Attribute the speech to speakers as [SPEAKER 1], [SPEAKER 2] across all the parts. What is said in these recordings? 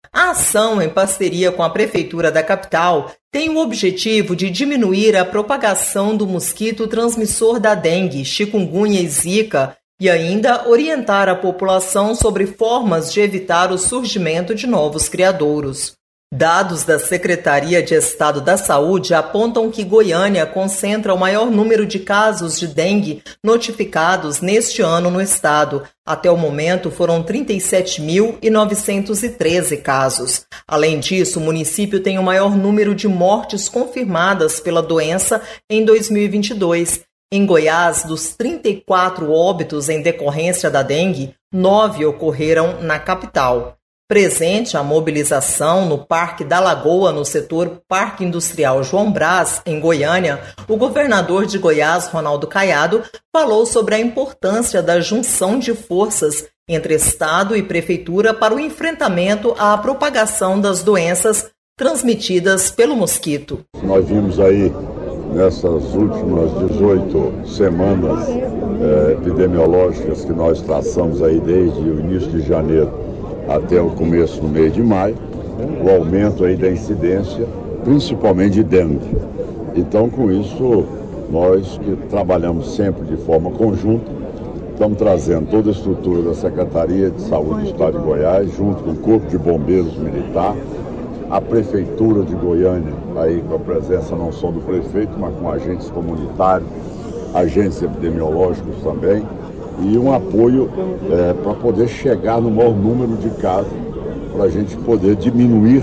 [SPEAKER 1] A ação, em parceria com a Prefeitura da capital, tem o objetivo de diminuir a propagação do mosquito transmissor da dengue, chikungunya e zika e ainda orientar a população sobre formas de evitar o surgimento de novos criadouros. Dados da Secretaria de Estado da Saúde apontam que Goiânia concentra o maior número de casos de dengue notificados neste ano no estado. Até o momento foram 37.913 casos. Além disso, o município tem o maior número de mortes confirmadas pela doença em 2022. Em Goiás, dos 34 óbitos em decorrência da dengue, 9 ocorreram na capital. Presente a mobilização no Parque da Lagoa, no setor Parque Industrial João Brás, em Goiânia, o governador de Goiás, Ronaldo Caiado, falou sobre a importância da junção de forças entre Estado e Prefeitura para o enfrentamento à propagação das doenças transmitidas pelo mosquito.
[SPEAKER 2] Nós vimos aí, nessas últimas 18 semanas epidemiológicas que nós traçamos aí desde o início de janeiro, até o começo do mês de maio, o aumento aí da incidência, principalmente de dengue. Então, com isso, nós que trabalhamos sempre de forma conjunta, estamos trazendo toda a estrutura da Secretaria de Saúde do Estado de Goiás, junto com o Corpo de Bombeiros Militar, a Prefeitura de Goiânia, aí com a presença não só do prefeito, mas com agentes comunitários, agentes epidemiológicos também, e um apoio para poder chegar no maior número de casos, para a gente poder diminuir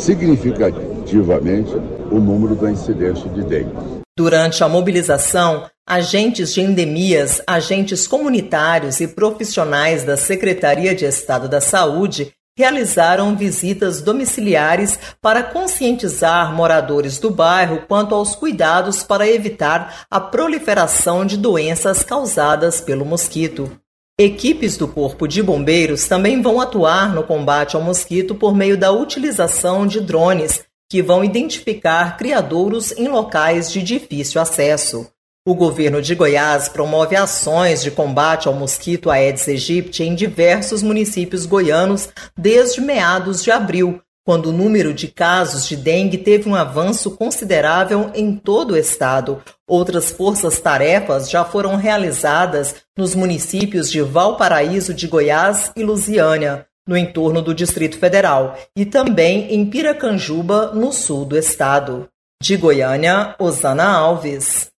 [SPEAKER 2] significativamente o número da incidência de dengue.
[SPEAKER 1] Durante a mobilização, agentes de endemias, agentes comunitários e profissionais da Secretaria de Estado da Saúde realizaram visitas domiciliares para conscientizar moradores do bairro quanto aos cuidados para evitar a proliferação de doenças causadas pelo mosquito. Equipes do Corpo de Bombeiros também vão atuar no combate ao mosquito por meio da utilização de drones, que vão identificar criadouros em locais de difícil acesso. O governo de Goiás promove ações de combate ao mosquito Aedes aegypti em diversos municípios goianos desde meados de abril, quando o número de casos de dengue teve um avanço considerável em todo o estado. Outras forças-tarefas já foram realizadas nos municípios de Valparaíso de Goiás e Lusiânia, no entorno do Distrito Federal, e também em Piracanjuba, no sul do estado. De Goiânia, Osana Alves.